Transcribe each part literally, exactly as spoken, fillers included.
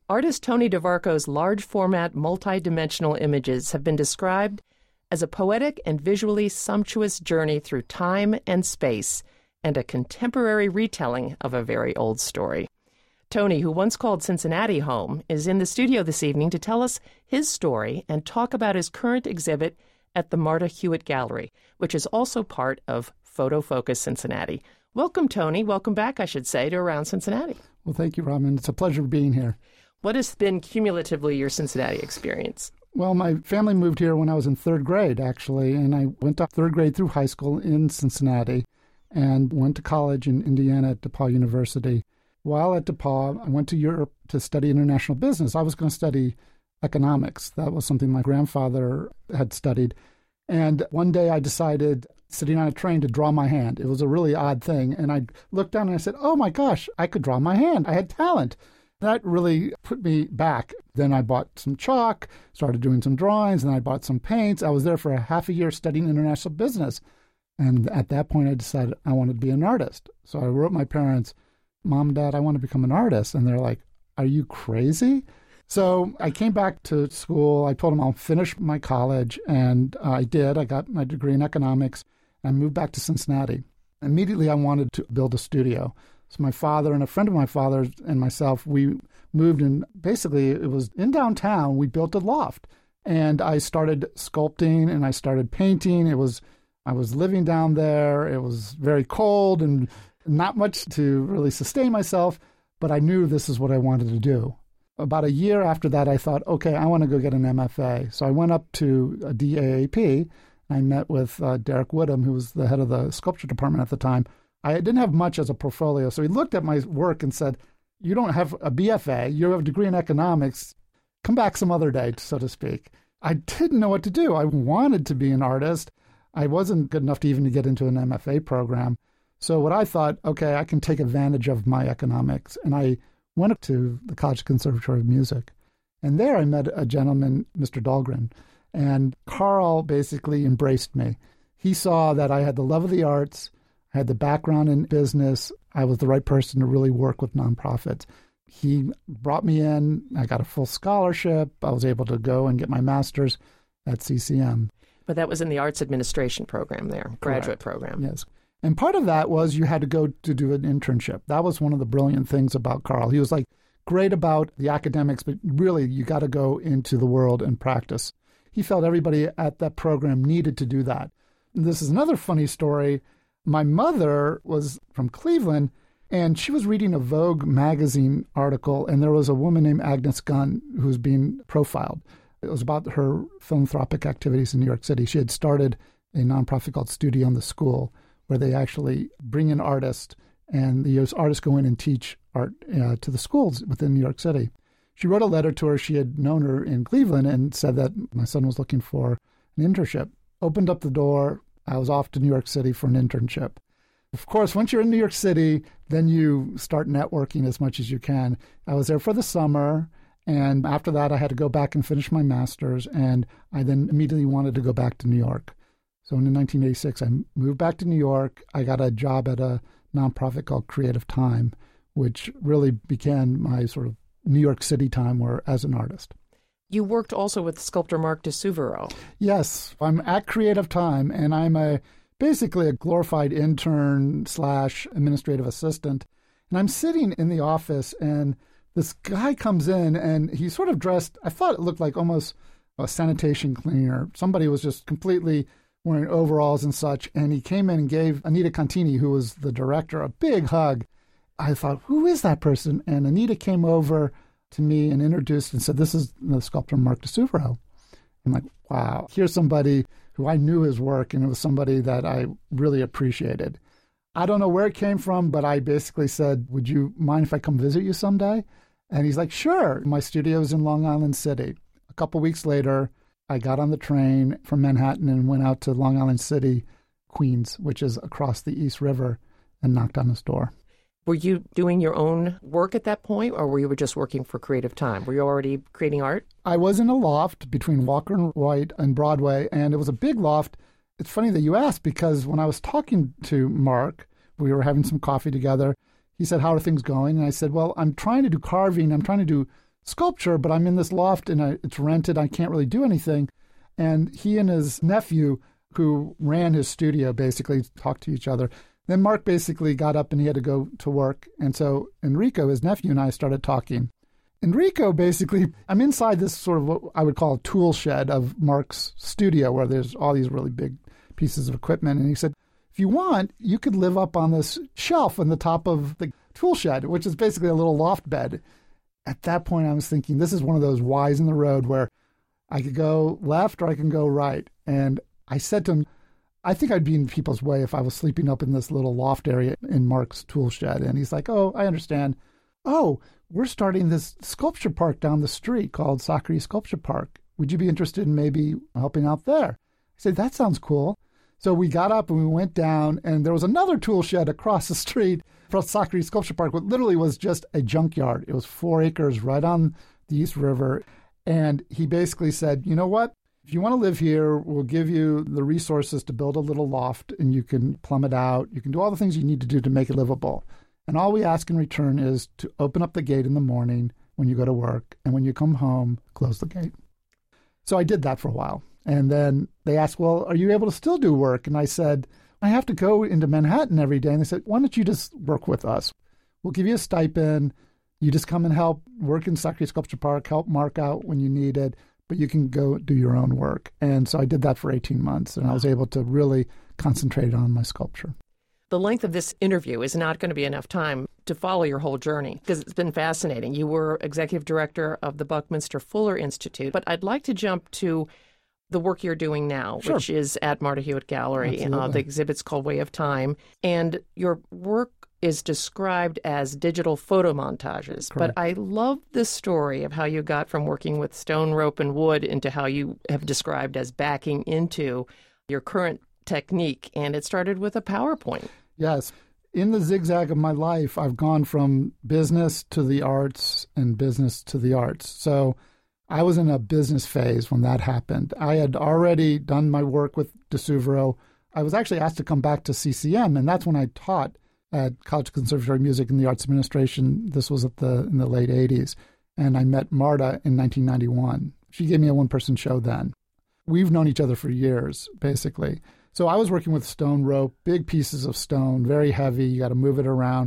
Artist Tony DeVarco's large-format, multi-dimensional images have been described as a poetic and visually sumptuous journey through time and space and a contemporary retelling of a very old story. Tony, who once called Cincinnati home, is in the studio this evening to tell us his story and talk about his current exhibit at the Marta Hewitt Gallery, which is also part of Photo Focus Cincinnati. Welcome, Tony. Welcome back, I should say, to Around Cincinnati. Well, thank you, Robin. It's a pleasure being here. What has been cumulatively your Cincinnati experience? Well, my family moved here when I was in third grade, actually, and I went to third grade through high school in Cincinnati and went to college in Indiana at DePauw University. While at DePauw, I went to Europe to study international business. I was going to study economics. That was something my grandfather had studied. And one day I decided, sitting on a train, to draw my hand. It was a really odd thing. And I looked down and I said, oh my gosh, I could draw my hand. I had talent. That really put me back. Then I bought some chalk, started doing some drawings, and I bought some paints. I was there for a half a year studying international business. And at that point, I decided I wanted to be an artist. So I wrote my parents, Mom, Dad, I want to become an artist. And they're like, are you crazy? So I came back to school. I told them I'll finish my college, and uh, I did. I got my degree in economics. I moved back to Cincinnati. Immediately, I wanted to build a studio. So my father and a friend of my father's and myself, we moved, and basically it was in downtown. We built a loft, and I started sculpting and I started painting. It was I was living down there. It was very cold and not much to really sustain myself, but I knew this is what I wanted to do. About a year after that, I thought, okay, I want to go get an M F A. So I went up to a D A A P. I met with uh, Derek Woodham, who was the head of the sculpture department at the time. I didn't have much as a portfolio, so he looked at my work and said, you don't have a B F A, you have a degree in economics, come back some other day, so to speak. I didn't know what to do. I wanted to be an artist. I wasn't good enough to even to get into an M F A program. So what I thought, okay, I can take advantage of my economics. And I went up to the College Conservatory of Music. And there I met a gentleman, Mister Dahlgren. And Carl basically embraced me. He saw that I had the love of the arts, I had the background in business. I was the right person to really work with nonprofits. He brought me in. I got a full scholarship. I was able to go and get my master's at C C M. But that was in the arts administration program there, graduate Correct. program. Yes. And part of that was you had to go to do an internship. That was one of the brilliant things about Carl. He was like great about the academics, but really you got to go into the world and practice. He felt everybody at that program needed to do that. And this is another funny story. My mother was from Cleveland, and she was reading a Vogue magazine article, and there was a woman named Agnes Gunn who was being profiled. It was about her philanthropic activities in New York City. She had started a nonprofit called Studio in the School, where they actually bring in artists, and the artists go in and teach art uh, to the schools within New York City. She wrote a letter to her. She had known her in Cleveland and said that my son was looking for an internship. Opened up the door. I was off to New York City for an internship. Of course, once you're in New York City, then you start networking as much as you can. I was there for the summer, and after that, I had to go back and finish my master's, and I then immediately wanted to go back to New York. So in nineteen eighty-six, I moved back to New York. I got a job at a nonprofit called Creative Time, which really began my sort of New York City time where as an artist. You worked also with sculptor Mark de Suvero. Yes, I'm at Creative Time, and I'm a basically a glorified intern slash administrative assistant. And I'm sitting in the office, and this guy comes in, and he's sort of dressed, I thought it looked like almost a sanitation cleaner. Somebody was just completely wearing overalls and such, and he came in and gave Anita Contini, who was the director, a big hug. I thought, who is that person? And Anita came over to me and introduced and said, this is the sculptor Mark de Suvero. I'm like, wow, here's somebody who I knew his work, and it was somebody that I really appreciated. I don't know where it came from, but I basically said, would you mind if I come visit you someday? And he's like, sure. My studio is in Long Island City. A couple weeks later, I got on the train from Manhattan and went out to Long Island City, Queens, which is across the East River, and knocked on his door. Were you doing your own work at that point, or were you just working for Creative Time? Were you already creating art? I was in a loft between Walker and White and Broadway, and it was a big loft. It's funny that you asked, because when I was talking to Mark, we were having some coffee together. He said, how are things going? And I said, well, I'm trying to do carving. I'm trying to do sculpture, but I'm in this loft and I, it's rented. I can't really do anything. And he and his nephew, who ran his studio, basically talked to each other. Then Mark basically got up and he had to go to work. And so Enrico, his nephew, and I started talking. Enrico, basically, I'm inside this sort of what I would call a tool shed of Mark's studio where there's all these really big pieces of equipment. And he said, if you want, you could live up on this shelf on the top of the tool shed, which is basically a little loft bed. At that point, I was thinking, this is one of those Ys in the road where I could go left or I can go right. And I said to him, I think I'd be in people's way if I was sleeping up in this little loft area in Mark's tool shed. And he's like, oh, I understand. Oh, we're starting this sculpture park down the street called Socrates Sculpture Park. Would you be interested in maybe helping out there? I said, that sounds cool. So we got up and we went down, and there was another tool shed across the street from Socrates Sculpture Park, what literally was just a junkyard. It was four acres right on the East River. And he basically said, you know what? If you want to live here, we'll give you the resources to build a little loft, and you can plumb it out. You can do all the things you need to do to make it livable. And all we ask in return is to open up the gate in the morning when you go to work, and when you come home, close the gate. So I did that for a while. And then they asked, well, are you able to still do work? And I said, I have to go into Manhattan every day. And they said, why don't you just work with us? We'll give you a stipend. You just come and help work in Socrates Sculpture Park, help Mark out when you need it, but you can go do your own work. And so I did that for eighteen months, and I was able to really concentrate on my sculpture. The length of this interview is not going to be enough time to follow your whole journey because it's been fascinating. You were executive director of the Buckminster Fuller Institute, but I'd like to jump to the work you're doing now, sure. which is at Marta Hewitt Gallery. Uh, the exhibit's called Way of Time, and your work is described as digital photo montages. Correct. But I love the story of how you got from working with stone, rope, and wood into how you have described as backing into your current technique, and it started with a PowerPoint. Yes. In the zigzag of my life, I've gone from business to the arts and business to the arts. So I was in a business phase when that happened. I had already done my work with DeSuvero. I was actually asked to come back to C C M, and that's when I taught at College Conservatory of Music and the Arts Administration. This was at the in the late eighties. And I met Marta in nineteen ninety-one. She gave me a one-person show then. We've known each other for years, basically. So I was working with stone rope, big pieces of stone, very heavy. You got to move it around.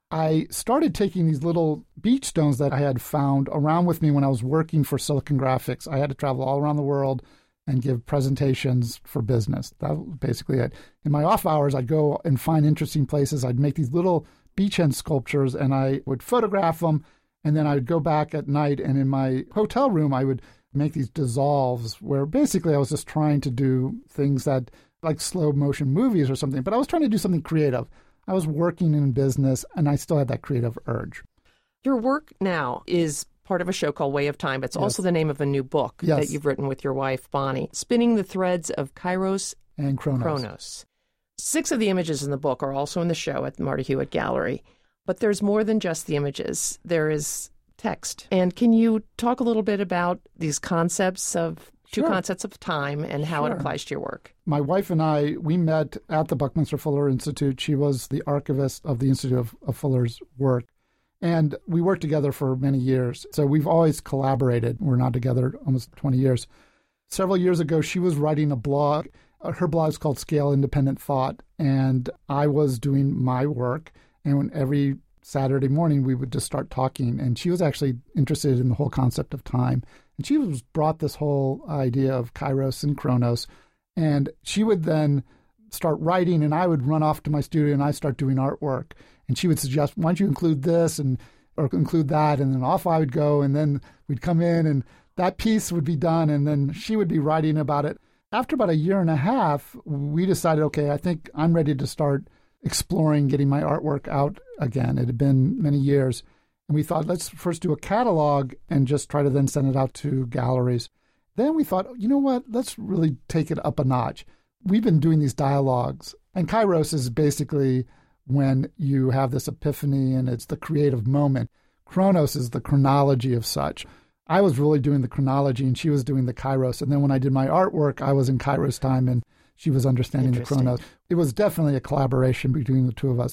I started taking these little beach stones that I had found around with me when I was working for Silicon Graphics. I had to travel all around the world and give presentations for business. That was basically it. In my off hours, I'd go and find interesting places. I'd make these little beachhead sculptures, and I would photograph them, and then I would go back at night, and in my hotel room, I would make these dissolves where basically I was just trying to do things that like slow motion movies or something, but I was trying to do something creative. I was working in business, and I still had that creative urge. Your work now is part of a show called Way of Time. It's yes. also the name of a new book yes. that you've written with your wife, Bonnie, Spinning the Threads of Kairos and Chronos. Chronos. Six of the images in the book are also in the show at the Marta Hewitt Gallery, but there's more than just the images. There is text. And can you talk a little bit about these concepts of Two sure. concepts of time and how sure. it applies to your work? My wife and I, we met at the Buckminster Fuller Institute. She was the archivist of the Institute of, of Fuller's work. And we worked together for many years. So we've always collaborated. We're now together almost twenty years. Several years ago, she was writing a blog. Her blog is called Scale Independent Thought. And I was doing my work. And every Saturday morning, we would just start talking. And she was actually interested in the whole concept of time. And she was brought this whole idea of Kairos and Chronos. And she would then start writing, and I would run off to my studio, and I start doing artwork. And she would suggest, why don't you include this and or include that? And then off I would go, and then we'd come in, and that piece would be done, and then she would be writing about it. After about a year and a half, we decided, okay, I think I'm ready to start exploring getting my artwork out again. It had been many years. And we thought, let's first do a catalog and just try to then send it out to galleries. Then we thought, you know what, let's really take it up a notch. We've been doing these dialogues, and Kairos is basically when you have this epiphany and it's the creative moment. Chronos is the chronology of such. I was really doing the chronology, and she was doing the Kairos. And then when I did my artwork, I was in Kairos time, and she was understanding the Chronos. It was definitely a collaboration between the two of us.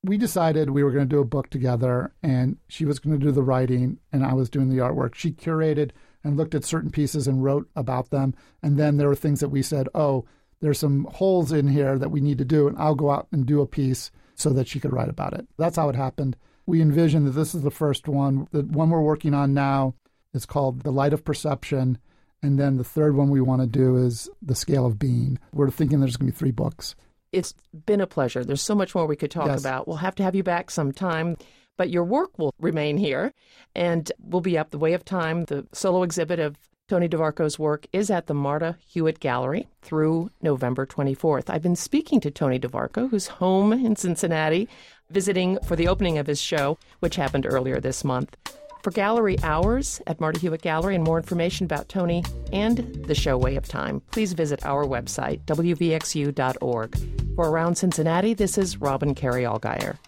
we decided we were going to do a book together, and she was going to do the writing, and I was doing the artwork. She curated and looked at certain pieces and wrote about them. And then there were things that we said, oh, there's some holes in here that we need to do, and I'll go out and do a piece so that she could write about it. That's how it happened. We envisioned that this is the first one. The one we're working on now is called The Light of Perception. And then the third one we want to do is The Scale of Being. We're thinking there's going to be three books. It's been a pleasure. There's so much more we could talk Yes. about. We'll have to have you back sometime, but your work will remain here and will be up. The Way of Time, the solo exhibit of Tony DeVarco's work, is at the Marta Hewitt Gallery through November twenty-fourth. I've been speaking to Tony DeVarco, who's home in Cincinnati, visiting for the opening of his show, which happened earlier this month. For gallery hours at Marta Hewitt Gallery and more information about Tony and the show Way of Time, please visit our website, w v x u dot org. For Around Cincinnati, this is Robin Carey Allgaier.